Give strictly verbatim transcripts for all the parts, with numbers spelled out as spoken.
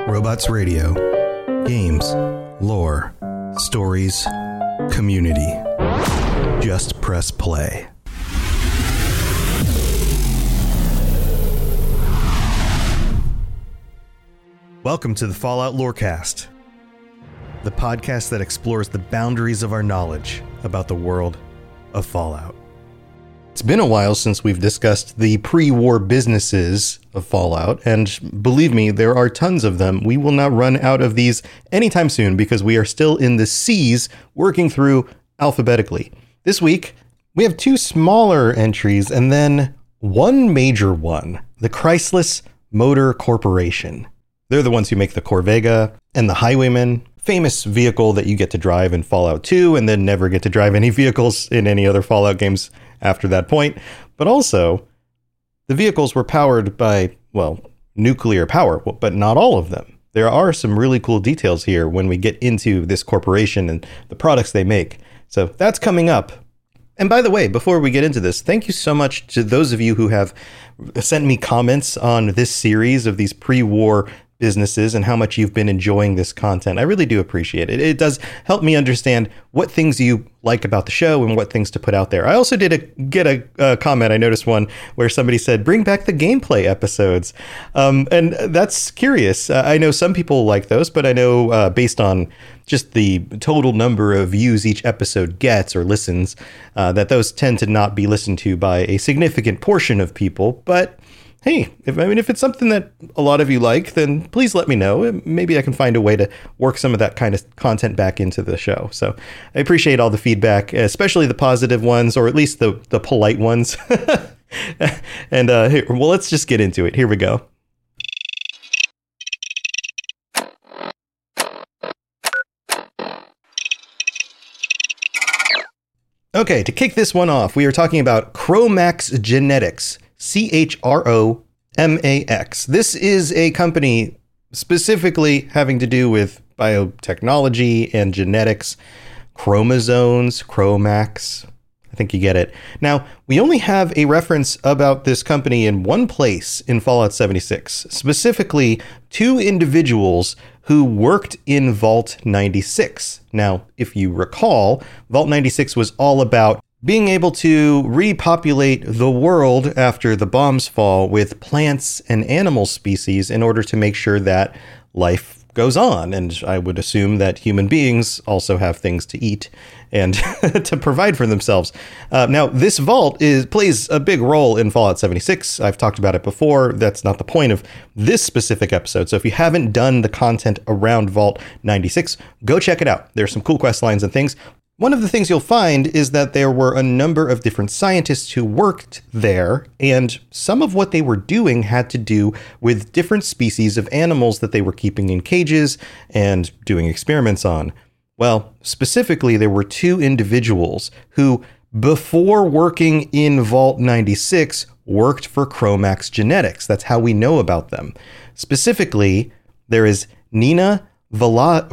Robots Radio. Games, lore, stories, community. Just press play. Welcome to the Fallout Lorecast, the podcast that explores the boundaries of our knowledge about the world of Fallout. It's been a while since we've discussed the pre-war businesses of Fallout, and believe me, there are tons of them. We will not run out of these anytime soon because we are still in the C's working through alphabetically. This week, we have two smaller entries and then one major one, the Chrysler Motor Corporation. They're the ones who make the Corvega and the Highwayman, famous vehicle that you get to drive in Fallout two and then never get to drive any vehicles in any other Fallout games after that point. But also, the vehicles were powered by, well, nuclear power, but not all of them. There are some really cool details here when we get into this corporation and the products they make. So that's coming up. And by the way, before we get into this, thank you so much to those of you who have sent me comments on this series of these pre-war businesses and how much you've been enjoying this content. I really do appreciate it. It does help me understand what things you like about the show and what things to put out there. I also did a, get a, a comment. I noticed one where somebody said, bring back the gameplay episodes. Um, and that's curious. Uh, I know some people like those, but I know uh, based on just the total number of views each episode gets or listens, uh, that those tend to not be listened to by a significant portion of people. But hey, if I mean, if it's something that a lot of you like, then please let me know. Maybe I can find a way to work some of that kind of content back into the show. So I appreciate all the feedback, especially the positive ones, or at least the, the polite ones. and uh, here, well, let's just get into it. Here we go. Okay, to kick this one off, we are talking about Chromax Genetics. C H R O M A X. This is a company specifically having to do with biotechnology and genetics, chromosomes, Chromax. I think you get it. Now, we only have a reference about this company in one place in Fallout seventy-six, specifically two individuals who worked in Vault ninety-six. Now, if you recall, Vault ninety-six was all about being able to repopulate the world after the bombs fall with plants and animal species in order to make sure that life goes on. And I would assume that human beings also have things to eat and to provide for themselves. Uh, now, this vault is plays a big role in Fallout seventy-six. I've talked about it before. That's not the point of this specific episode. So if you haven't done the content around Vault ninety-six, go check it out. There's some cool quest lines and things. One of the things you'll find is that there were a number of different scientists who worked there, and some of what they were doing had to do with different species of animals that they were keeping in cages and doing experiments on. Well, specifically, there were two individuals who, before working in Vault ninety-six, worked for Chromax Genetics. That's how we know about them. Specifically, there is Nina Vala,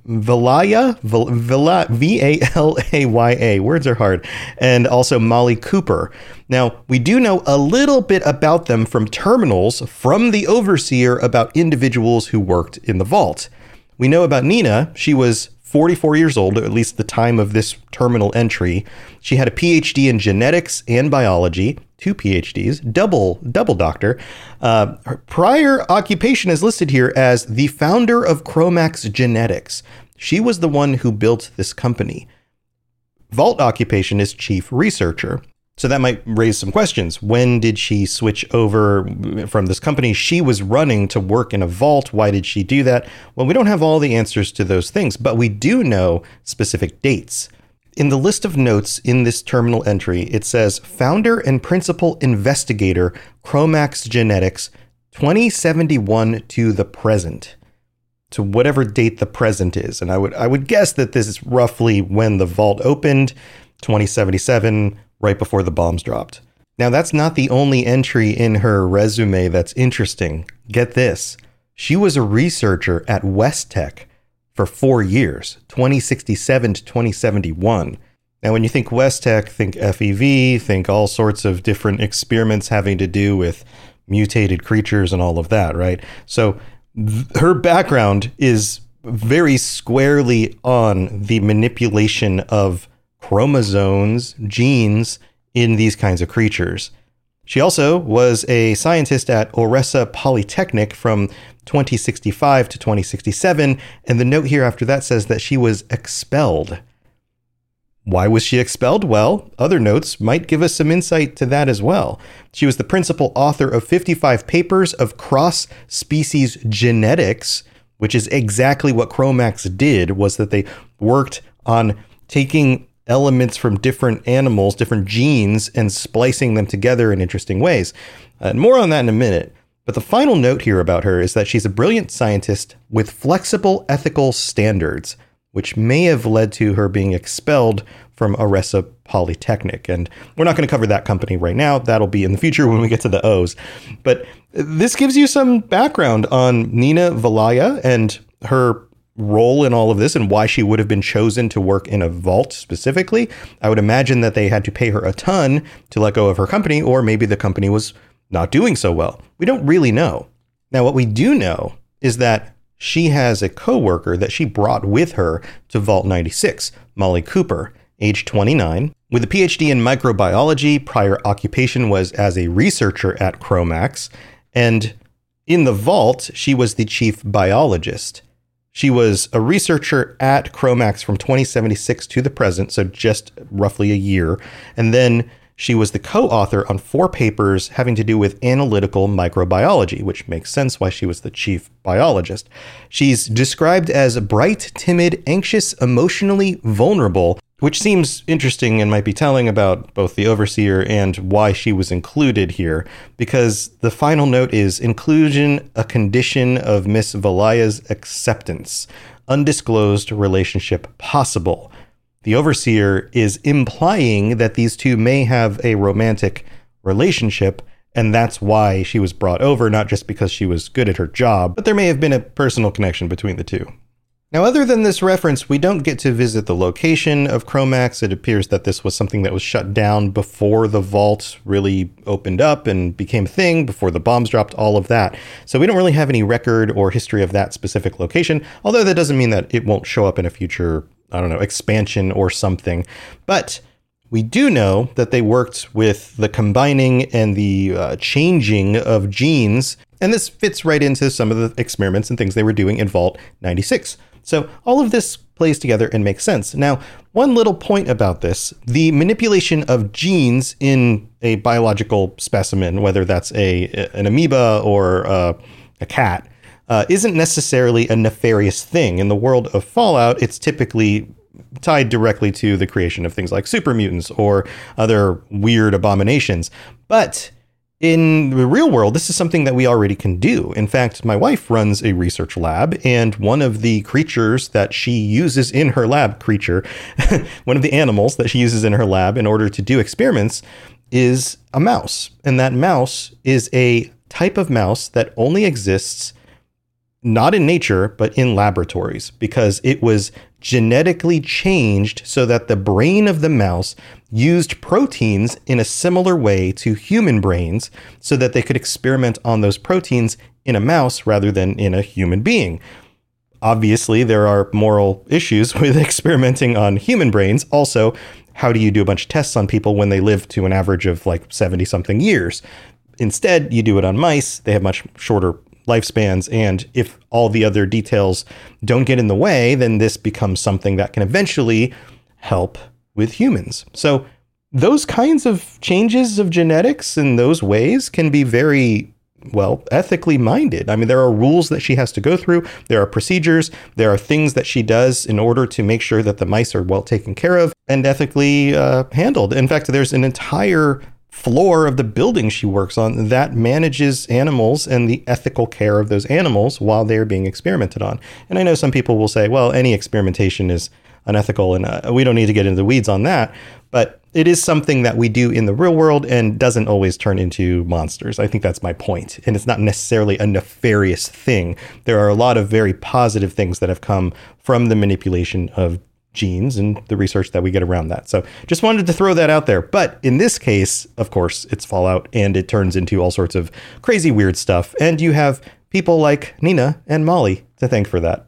Valaya, Vala, V A L A Y A, words are hard, and also Molly Cooper. Now, we do know a little bit about them from terminals from the Overseer about individuals who worked in the vault. We know about Nina. She was forty-four years old, or at least the time of this terminal entry. She had a P H D in genetics and biology, two P H Ds, double, double doctor. Uh, her prior occupation is listed here as the founder of Chromax Genetics. She was the one who built this company. Vault occupation is chief researcher. So that might raise some questions. When did she switch over from this company she was running to work in a vault? Why did she do that? Well, we don't have all the answers to those things, but we do know specific dates. In the list of notes in this terminal entry, it says founder and principal investigator, Chromax Genetics, twenty seventy-one to the present. To whatever date the present is. And I would I would guess that this is roughly when the vault opened, twenty seventy-seven, right before the bombs dropped. Now, that's not the only entry in her resume that's interesting. Get this. She was a researcher at Westech for four years, twenty sixty-seven to twenty seventy-one. Now, when you think Westech, think F E V, think all sorts of different experiments having to do with mutated creatures and all of that, right? So th- her background is very squarely on the manipulation of chromosomes, genes in these kinds of creatures. She also was a scientist at Oresa Polytechnic from twenty sixty-five to twenty sixty-seven, and the note here after that says that she was expelled. Why was she expelled? Well, other notes might give us some insight to that as well. She was the principal author of fifty-five papers of cross-species genetics, which is exactly what Cro-Max did, was that they worked on taking elements from different animals, different genes, and splicing them together in interesting ways. And more on that in a minute. But the final note here about her is that she's a brilliant scientist with flexible ethical standards, which may have led to her being expelled from Oresa Polytechnic. And we're not going to cover that company right now. That'll be in the future when we get to the O's. But this gives you some background on Nina Valaya and her role in all of this and why she would have been chosen to work in a vault specifically. I would imagine that they had to pay her a ton to let go of her company, or maybe the company was not doing so well. We don't really know. Now, what we do know is that she has a coworker that she brought with her to Vault ninety-six, Molly Cooper, age twenty-nine. With a P H D in microbiology, prior occupation was as a researcher at Cro-Max, and in the vault, she was the chief biologist. She was a researcher at Cro-Max from twenty seventy-six to the present, so just roughly a year. And then she was the co-author on four papers having to do with analytical microbiology, which makes sense why she was the chief biologist. She's described as bright, timid, anxious, emotionally vulnerable, which seems interesting and might be telling about both the overseer and why she was included here, because the final note is inclusion, a condition of Miss Valaya's acceptance, undisclosed relationship possible. The overseer is implying that these two may have a romantic relationship, and that's why she was brought over, not just because she was good at her job, but there may have been a personal connection between the two. Now, other than this reference, we don't get to visit the location of Cro-Max. It appears that this was something that was shut down before the vault really opened up and became a thing, before the bombs dropped, all of that. So we don't really have any record or history of that specific location, although that doesn't mean that it won't show up in a future, I don't know, expansion or something. But we do know that they worked with the combining and the uh, changing of genes, and this fits right into some of the experiments and things they were doing in Vault ninety-six. So all of this plays together and makes sense. Now, one little point about this, the manipulation of genes in a biological specimen, whether that's a an amoeba or uh, a cat, uh, isn't necessarily a nefarious thing. In the world of Fallout, it's typically tied directly to the creation of things like super mutants or other weird abominations. But in the real world, this is something that we already can do. In fact, my wife runs a research lab, and one of the creatures that she uses in her lab, creature, one of the animals that she uses in her lab in order to do experiments is a mouse. And that mouse is a type of mouse that only exists not in nature, but in laboratories, because it was genetically changed so that the brain of the mouse used proteins in a similar way to human brains so that they could experiment on those proteins in a mouse rather than in a human being. Obviously, there are moral issues with experimenting on human brains. Also, how do you do a bunch of tests on people when they live to an average of like seventy something years? Instead, you do it on mice. They have much shorter lifespans, and if all the other details don't get in the way, then this becomes something that can eventually help with humans. So those kinds of changes of genetics in those ways can be very, well, ethically minded. I mean, there are rules that she has to go through. There are procedures. There are things that she does in order to make sure that the mice are well taken care of and ethically uh, handled. In fact, there's an entire floor of the building she works on that manages animals and the ethical care of those animals while they're being experimented on. And I know some people will say, well, any experimentation is unethical and uh, we don't need to get into the weeds on that. But it is something that we do in the real world and doesn't always turn into monsters. I think that's my point. And it's not necessarily a nefarious thing. There are a lot of very positive things that have come from the manipulation of genes and the research that we get around that. So just wanted to throw that out there. But in this case, of course, it's Fallout and it turns into all sorts of crazy, weird stuff. And you have people like Nina and Molly to thank for that.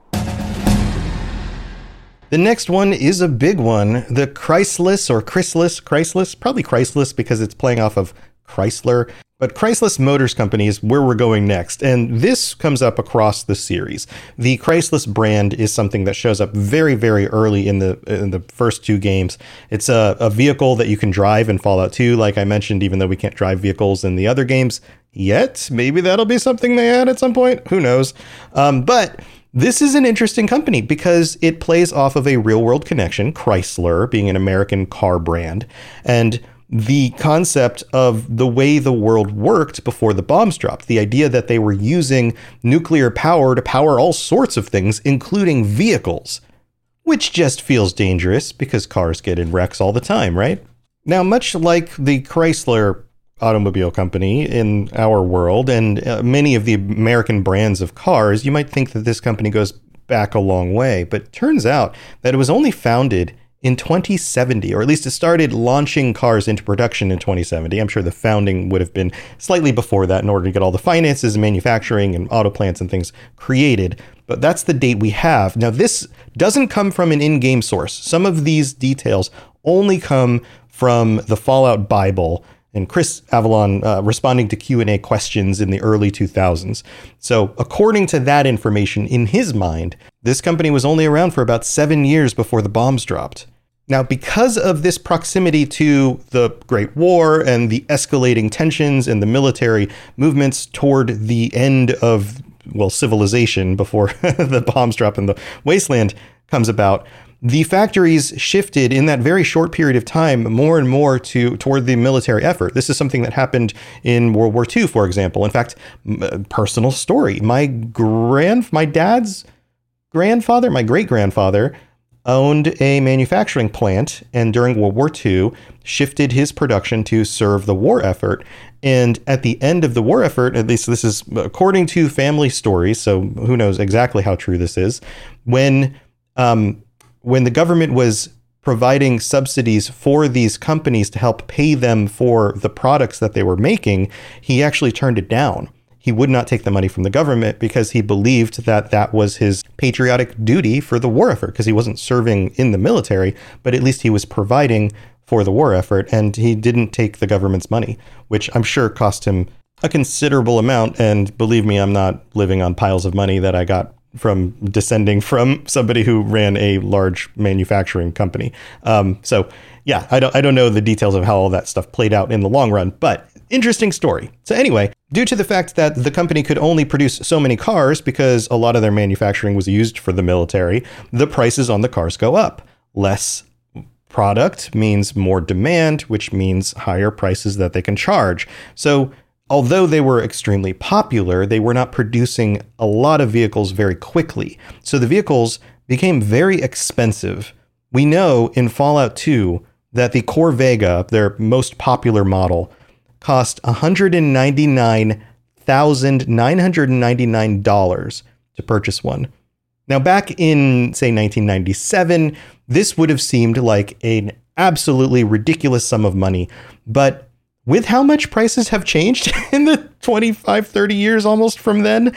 The next one is a big one. The Chrysalis or Chrysalis, Chrysalis, probably Chrysalis because it's playing off of Chrysler. But Chrysalis Motors Company is where we're going next. And this comes up across the series. The Chrysalis brand is something that shows up very, very early in the in the first two games. It's a, a vehicle that you can drive in Fallout two, like I mentioned, even though we can't drive vehicles in the other games yet. Maybe that'll be something they add at some point. Who knows? Um, but this is an interesting company because it plays off of a real world connection, Chrysler being an American car brand, and the concept of the way the world worked before the bombs dropped. The idea that they were using nuclear power to power all sorts of things, including vehicles, which just feels dangerous because cars get in wrecks all the time, right? Now, much like the Chrysler automobile company in our world and uh, many of the American brands of cars, you might think that this company goes back a long way, but it turns out that it was only founded in twenty seventy, or at least it started launching cars into production in twenty seventy. I'm sure the founding would have been slightly before that in order to get all the finances and manufacturing and auto plants and things created. But that's the date we have. Now, this doesn't come from an in-game source. Some of these details only come from the Fallout Bible and Chris Avellone uh, responding to Q and A questions in the early two thousands. So according to that information, in his mind, this company was only around for about seven years before the bombs dropped. Now, because of this proximity to the Great War and the escalating tensions and the military movements toward the end of, well, civilization before the bombs drop and the wasteland comes about, the factories shifted in that very short period of time more and more to toward the military effort. This is something that happened in World War Two, for example. In fact, personal story. My grand, my dad's grandfather, my great-grandfather, owned a manufacturing plant, and during World War Two, shifted his production to serve the war effort. And at the end of the war effort, at least this is according to family stories, so who knows exactly how true this is, when um, when the government was providing subsidies for these companies to help pay them for the products that they were making, he actually turned it down. He would not take the money from the government because he believed that that was his patriotic duty for the war effort, because he wasn't serving in the military, but at least he was providing for the war effort, and he didn't take the government's money, which I'm sure cost him a considerable amount. And believe me, I'm not living on piles of money that I got from descending from somebody who ran a large manufacturing company. Um, so yeah, I don't, I don't know the details of how all that stuff played out in the long run, but interesting story. So anyway, due to the fact that the company could only produce so many cars because a lot of their manufacturing was used for the military, the prices on the cars go up. Less product means more demand, which means higher prices that they can charge. So although they were extremely popular, they were not producing a lot of vehicles very quickly. So the vehicles became very expensive. We know in Fallout two that the Corvega, their most popular model, cost one hundred ninety-nine thousand nine hundred ninety-nine dollars to purchase one. Now, back in, say, nineteen ninety-seven, this would have seemed like an absolutely ridiculous sum of money, but with how much prices have changed in the twenty-five, thirty years almost from then,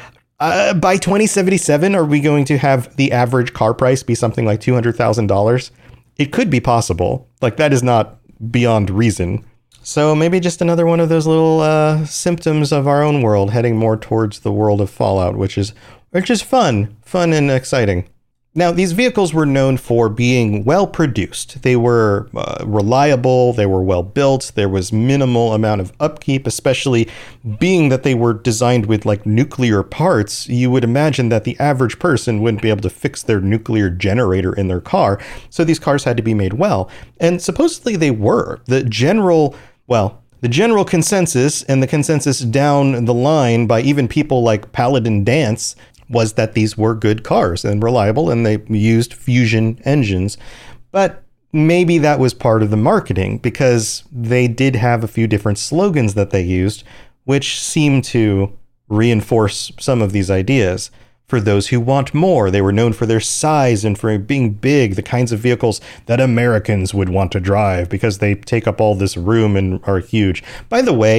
uh, by twenty seventy-seven, are we going to have the average car price be something like two hundred thousand dollars? It could be possible. Like, that is not beyond reason. So maybe just another one of those little uh, symptoms of our own world heading more towards the world of Fallout, which is, which is fun, fun and exciting. Now, these vehicles were known for being well produced. They were uh, reliable, they were well built, there was minimal amount of upkeep, especially being that they were designed with like nuclear parts. You would imagine that the average person wouldn't be able to fix their nuclear generator in their car. So these cars had to be made well. And supposedly they were. The general, well, the general consensus and the consensus down the line by even people like Paladin Dance was that these were good cars and reliable, and they used fusion engines. But maybe that was part of the marketing, because they did have a few different slogans that they used, which seemed to reinforce some of these ideas. For those who want more, they were known for their size and for being big, the kinds of vehicles that Americans would want to drive because they take up all this room and are huge. By the way,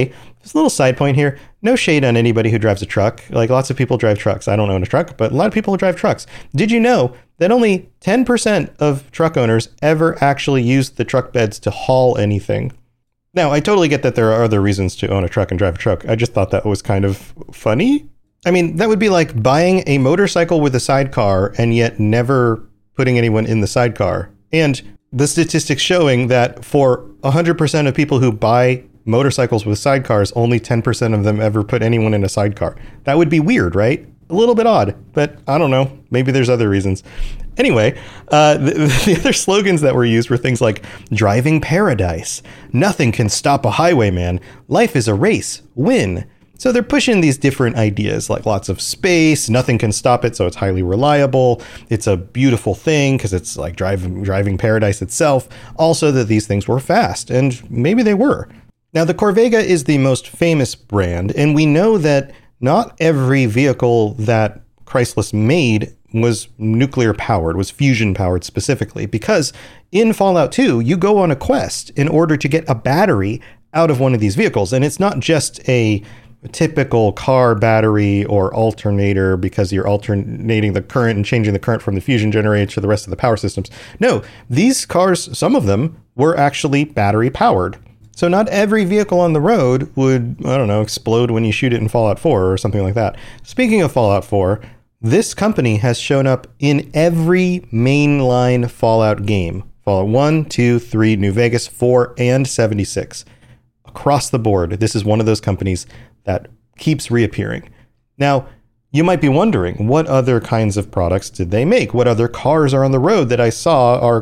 Just a little side point here. No shade on anybody who drives a truck. Like, lots of people drive trucks. I don't own a truck, but a lot of people drive trucks. Did you know that only ten percent of truck owners ever actually use the truck beds to haul anything? Now, I totally get that there are other reasons to own a truck and drive a truck. I just thought that was kind of funny. I mean, that would be like buying a motorcycle with a sidecar and yet never putting anyone in the sidecar. And the statistics showing that for one hundred percent of people who buy motorcycles with sidecars, only ten percent of them ever put anyone in a sidecar. That would be weird, right? A little bit odd, but I don't know. Maybe there's other reasons. Anyway, uh, the, the other slogans that were used were things like driving paradise, nothing can stop a highwayman, life is a race, win. So they're pushing these different ideas, like lots of space, nothing can stop it, so it's highly reliable. It's a beautiful thing because it's like driving driving paradise itself. Also that these things were fast, and maybe they were. Now, the Corvega is the most famous brand, and we know that not every vehicle that Chrysler made was nuclear powered, was fusion powered specifically, because in Fallout two, you go on a quest in order to get a battery out of one of these vehicles. And it's not just a typical car battery or alternator because you're alternating the current and changing the current from the fusion generator to the rest of the power systems. No, these cars, some of them were actually battery powered. So not every vehicle on the road would, I don't know, explode when you shoot it in Fallout four or something like that. Speaking of Fallout four, this company has shown up in every mainline Fallout game. Fallout one, two, three, New Vegas, four, and seventy-six. Across the board, this is one of those companies that keeps reappearing. Now, you might be wondering, what other kinds of products did they make? What other cars are on the road that I saw are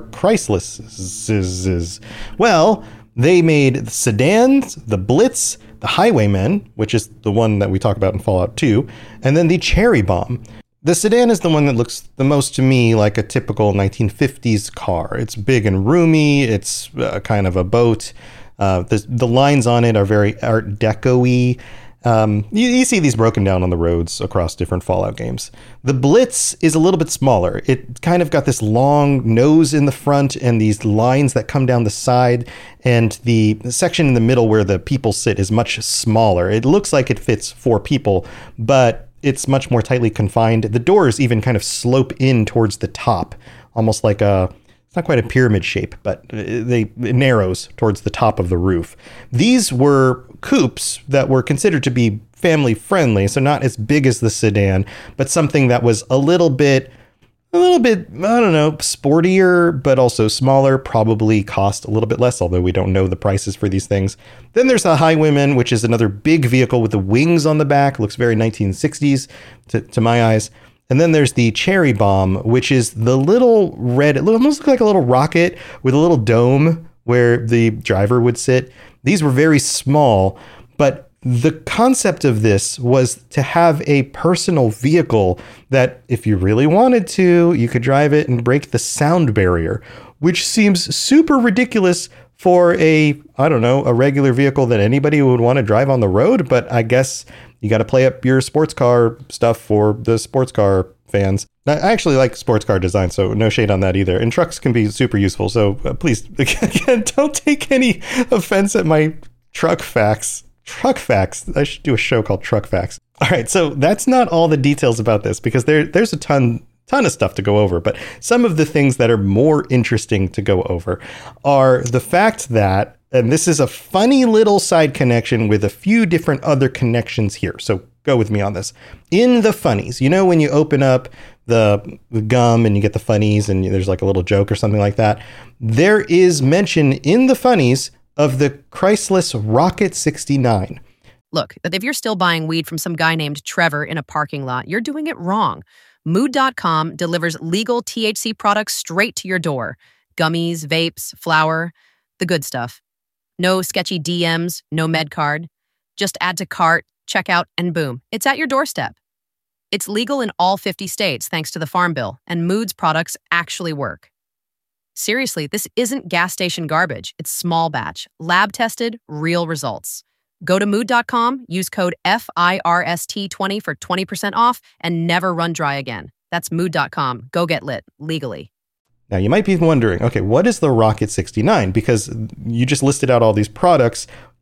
Chrysler's? Well, they made the sedans, the Blitz, the Highwaymen, which is the one that we talk about in Fallout two, and then the Cherry Bomb. The sedan is the one that looks the most to me like a typical nineteen fifties car. It's big and roomy. It's uh, kind of a boat. Uh, the, the lines on it are very Art Deco-y. Um, you, you see these broken down on the roads across different Fallout games. The Blitz is a little bit smaller. It kind of got this long nose in the front and these lines that come down the side, and the section in the middle where the people sit is much smaller. It looks like it fits four people, but it's much more tightly confined. The doors even kind of slope in towards the top, almost like a, it's not quite a pyramid shape, but they it narrows towards the top of the roof. These were coupes that were considered to be family friendly, so not as big as the sedan, but something that was a little bit, a little bit, I don't know, sportier, but also smaller, probably cost a little bit less, although we don't know the prices for these things. Then there's the Highwayman, which is another big vehicle with the wings on the back, looks very nineteen sixties to, to my eyes. And then there's the Cherry Bomb, which is the little red, it almost looks like a little rocket with a little dome where the driver would sit. These were very small, but the concept of this was to have a personal vehicle that if you really wanted to, you could drive it and break the sound barrier, which seems super ridiculous for a, I don't know, a regular vehicle that anybody would want to drive on the road. But I guess you got to play up your sports car stuff for the sports car fans. I actually like sports car design, so no shade on that either. And trucks can be super useful. So uh, please, again, don't take any offense at my truck facts. Truck facts. I should do a show called Truck Facts. All right, so that's not all the details about this because there there's a ton ton of stuff to go over. But some of the things that are more interesting to go over are the fact that, and this is a funny little side connection with a few different other connections here. So go with me on this. In the funnies, you know, when you open up the, the gum and you get the funnies and there's like a little joke or something like that, there is mention in the funnies of the Chrysler Rocket sixty-nine. Look, if you're still buying weed from some guy named Trevor in a parking lot, you're doing it wrong. Mood dot com delivers legal T H C products straight to your door. Gummies, vapes, flour, the good stuff. No sketchy D Ms, no med card. Just add to cart, checkout, and boom, it's at your doorstep. It's legal in all fifty states thanks to the Farm Bill, and Mood's products actually work. Seriously, this isn't gas station garbage. It's small batch, lab tested, real results. Go to mood dot com, use code F I R S T twenty for twenty percent off, and never run dry again. That's mood dot com. Go get lit, legally. Now, you might be wondering, okay, what is the Rocket sixty-nine? Because you just listed out all these products.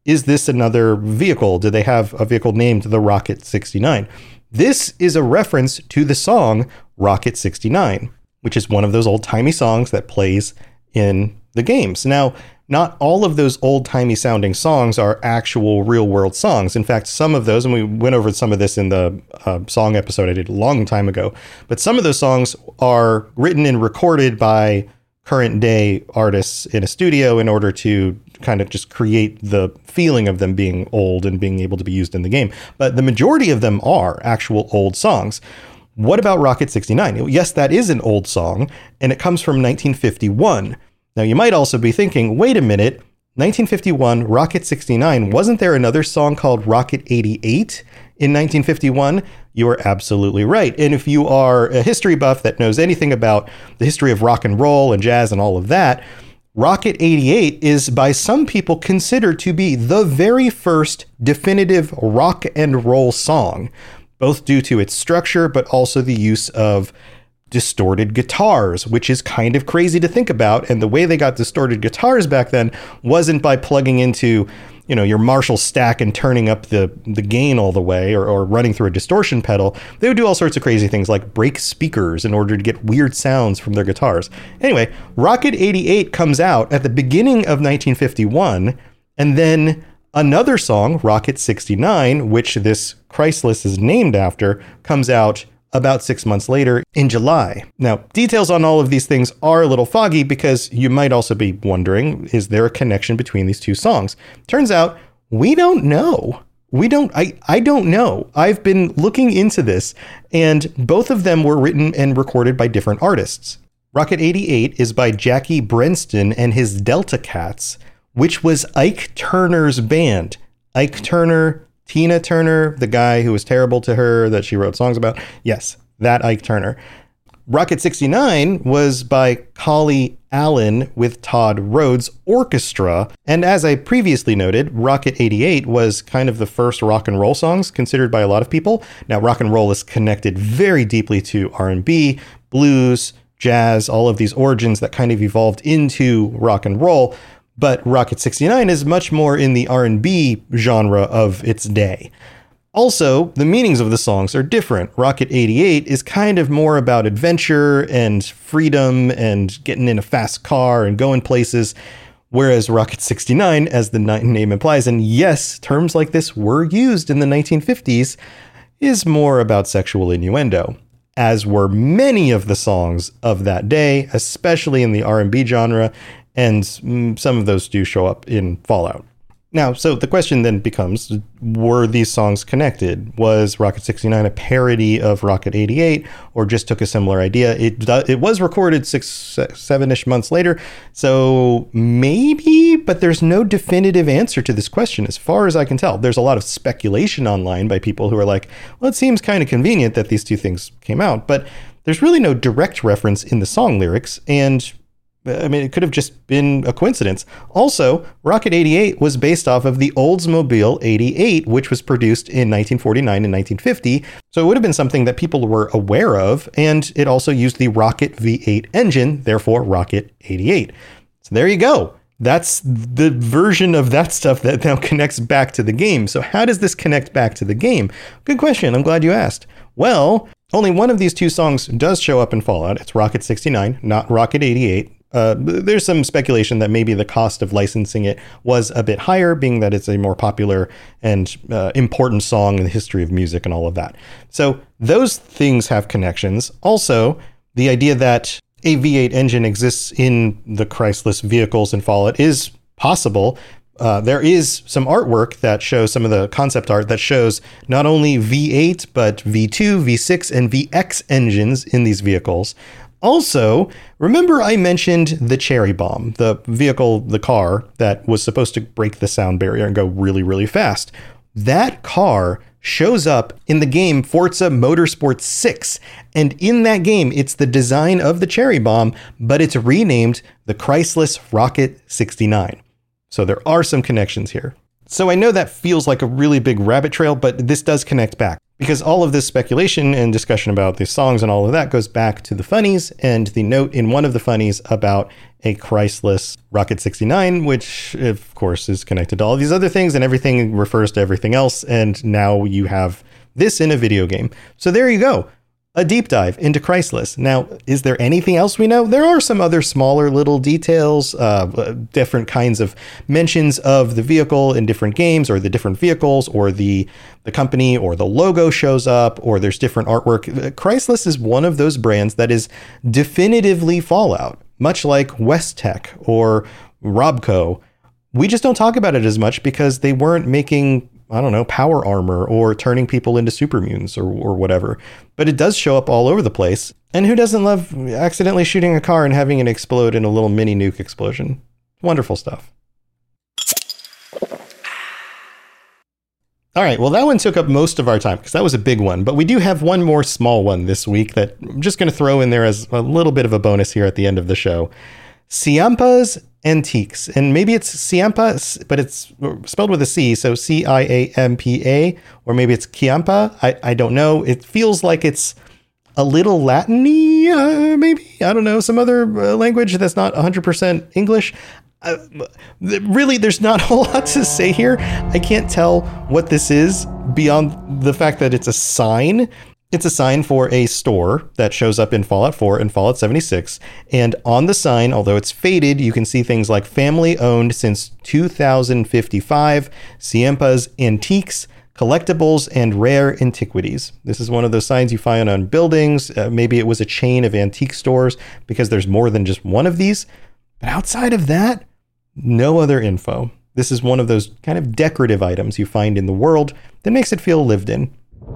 is this another vehicle? Do they have a vehicle named the Rocket sixty-nine? This is a reference to the song Rocket sixty-nine, which is one of those old-timey songs that plays in the games. Now, not all of those old-timey sounding songs are actual real-world songs. In fact, some of those, and we went over some of this in the uh, song episode I did a long time ago, but some of those songs are written and recorded by current-day artists in a studio in order to kind of just create the feeling of them being old and being able to be used in the game. But the majority of them are actual old songs. What about Rocket sixty-nine? Yes, that is an old song, and it comes from nineteen fifty-one. Now, you might also be thinking, wait a minute, nineteen fifty-one, Rocket sixty-nine, wasn't there another song called Rocket eighty-eight in nineteen fifty-one? You are absolutely right. And if you are a history buff that knows anything about the history of rock and roll and jazz and all of that, Rocket eighty-eight is by some people considered to be the very first definitive rock and roll song, both due to its structure, but also the use of distorted guitars, which is kind of crazy to think about. And the way they got distorted guitars back then wasn't by plugging into, you know, your Marshall stack and turning up the, the gain all the way, or, or running through a distortion pedal. They would do all sorts of crazy things like break speakers in order to get weird sounds from their guitars. Anyway, Rocket eighty-eight comes out at the beginning of nineteen fifty-one, and then another song, Rocket sixty-nine, which this Chrysalis is named after, comes out about six months later in July. Now, details on all of these things are a little foggy because you might also be wondering, is there a connection between these two songs? Turns out we don't know. We don't, I, I don't know. I've been looking into this, and both of them were written and recorded by different artists. Rocket eighty-eight is by Jackie Brenston and his Delta Cats, which was Ike Turner's band. Ike Turner, Tina Turner, the guy who was terrible to her that she wrote songs about. Yes, that Ike Turner. Rocket sixty-nine was by Collie Allen with Todd Rhodes Orchestra. And as I previously noted, Rocket eighty-eight was kind of the first rock and roll songs considered by a lot of people. Now, rock and roll is connected very deeply to R and B, blues, jazz, all of these origins that kind of evolved into rock and roll. But Rocket sixty-nine is much more in the R and B genre of its day. Also, the meanings of the songs are different. Rocket eighty-eight is kind of more about adventure and freedom and getting in a fast car and going places, whereas Rocket sixty-nine, as the name implies, and yes, terms like this were used in the nineteen fifties, is more about sexual innuendo, as were many of the songs of that day, especially in the R and B genre, and some of those do show up in Fallout. Now, so the question then becomes, were these songs connected? Was Rocket sixty-nine a parody of Rocket eighty-eight, or just took a similar idea? It it was recorded six, seven-ish months later, so maybe, but there's no definitive answer to this question as far as I can tell. There's a lot of speculation online by people who are like, well, it seems kind of convenient that these two things came out, but there's really no direct reference in the song lyrics, and I mean, it could have just been a coincidence. Also, Rocket eighty-eight was based off of the Oldsmobile eighty-eight, which was produced in nineteen forty-nine and nineteen fifty. So it would have been something that people were aware of. And it also used the Rocket V eight engine, therefore Rocket eighty-eight. So there you go. That's the version of that stuff that now connects back to the game. So how does this connect back to the game? Good question. I'm glad you asked. Well, only one of these two songs does show up in Fallout. It's Rocket sixty-nine, not Rocket eighty-eight. Uh, there's some speculation that maybe the cost of licensing it was a bit higher, being that it's a more popular and uh, important song in the history of music and all of that. So those things have connections. Also, the idea that a V eight engine exists in the Chrysalis vehicles in Fallout is possible. Uh, there is some artwork that shows some of the concept art that shows not only V eight, but V two, V six, and V X engines in these vehicles. Also, remember I mentioned the Cherry Bomb, the vehicle, the car that was supposed to break the sound barrier and go really, really fast. That car shows up in the game Forza Motorsport six. And in that game, it's the design of the Cherry Bomb, but it's renamed the Chrysalis Rocket sixty-nine. So there are some connections here. So I know that feels like a really big rabbit trail, but this does connect back. Because all of this speculation and discussion about the songs and all of that goes back to the funnies and the note in one of the funnies about a Chrysless Rocket sixty-nine, which of course is connected to all these other things, and everything refers to everything else. And now you have this in a video game. So there you go. A deep dive into Chrysless. Now, is there anything else we know? There are some other smaller little details, uh, different kinds of mentions of the vehicle in different games, or the different vehicles, or the the company, or the logo shows up, or there's different artwork. Chrysless is one of those brands that is definitively Fallout, much like Westech or Robco. We just don't talk about it as much because they weren't making, I don't know, power armor or turning people into super mutants or, or whatever. But it does show up all over the place. And who doesn't love accidentally shooting a car and having it explode in a little mini nuke explosion? Wonderful stuff. All right, well, that one took up most of our time because that was a big one. But we do have one more small one this week that I'm just going to throw in there as a little bit of a bonus here at the end of the show. Ciampa's Antiques, and maybe it's Ciampa, but it's spelled with a C, so C I A M P A, or maybe it's Ciampa. I, I don't know. It feels like it's a little Latin-y, uh, maybe. I don't know, some other uh, language that's not one hundred percent English. Uh, really, there's not a whole lot to say here. I can't tell what this is beyond the fact that it's a sign. It's a sign for a store that shows up in Fallout four and Fallout seventy-six. And on the sign, although it's faded, you can see things like family owned since two thousand fifty-five, Ciampa's Antiques, collectibles, and rare antiquities. This is one of those signs you find on buildings. Uh, maybe it was a chain of antique stores because there's more than just one of these. But outside of that, no other info. This is one of those kind of decorative items you find in the world that makes it feel lived in.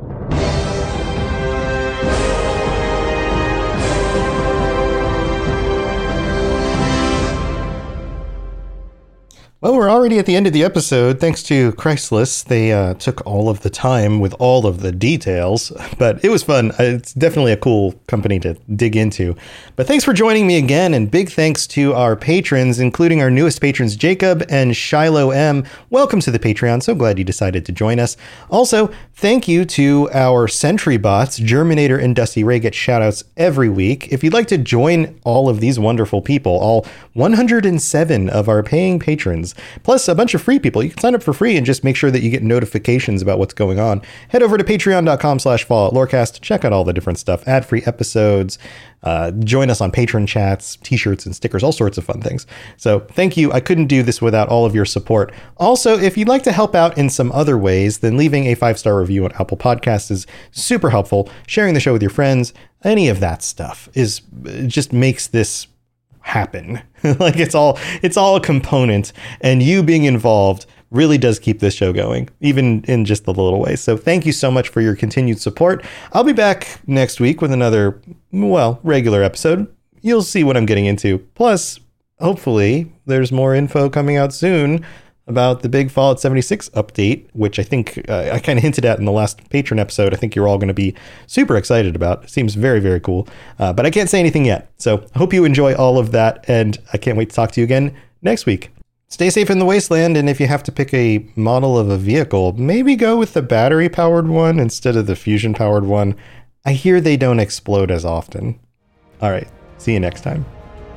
Well, we're already at the end of the episode. Thanks to Chrysless, they uh, took all of the time with all of the details, but it was fun. It's definitely a cool company to dig into. But thanks for joining me again, and big thanks to our patrons, including our newest patrons, Jacob and Shiloh M. Welcome to the Patreon. So glad you decided to join us. Also, thank you to our Sentry bots. Germinator and Dusty Ray get shoutouts every week. If you'd like to join all of these wonderful people, all one hundred seven of our paying patrons, plus a bunch of free people. You can sign up for free and just make sure that you get notifications about what's going on. Head over to patreon.com slash Fallout Lorecast. Check out all the different stuff, ad-free episodes, uh, join us on patron chats, t-shirts and stickers, all sorts of fun things. So thank you. I couldn't do this without all of your support. Also, if you'd like to help out in some other ways, then leaving a five-star review on Apple Podcasts is super helpful. Sharing the show with your friends, any of that stuff is just makes this happen. Like it's all it's all a component, and you being involved really does keep this show going, even in just the little ways. So thank you so much for your continued support. I'll be back next week with another, well, regular episode. You'll see what I'm getting into. Plus, hopefully, there's more info coming out soon about the big Fallout seventy-six update, which I think uh, I kind of hinted at in the last patron episode. I think you're all going to be super excited about. It seems very, very cool. Uh, but I can't say anything yet. So I hope you enjoy all of that, and I can't wait to talk to you again next week. Stay safe in the wasteland, and if you have to pick a model of a vehicle, maybe go with the battery-powered one instead of the fusion-powered one. I hear they don't explode as often. All right, see you next time.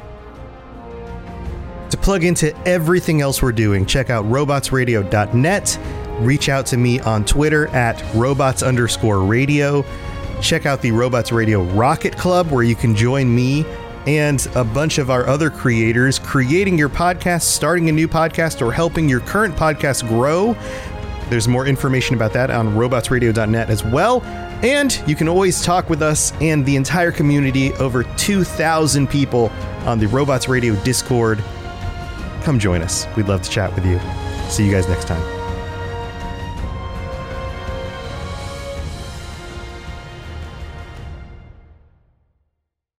To plug into everything else we're doing, check out robots radio dot net. Reach out to me on Twitter at robots underscore radio. Check out the Robots Radio Rocket Club, where you can join me and a bunch of our other creators creating your podcast, starting a new podcast, or helping your current podcast grow. There's more information about that on robots radio dot net as well. And you can always talk with us and the entire community, over two thousand people on the Robots Radio Discord. Come join us. We'd love to chat with you. See you guys next time.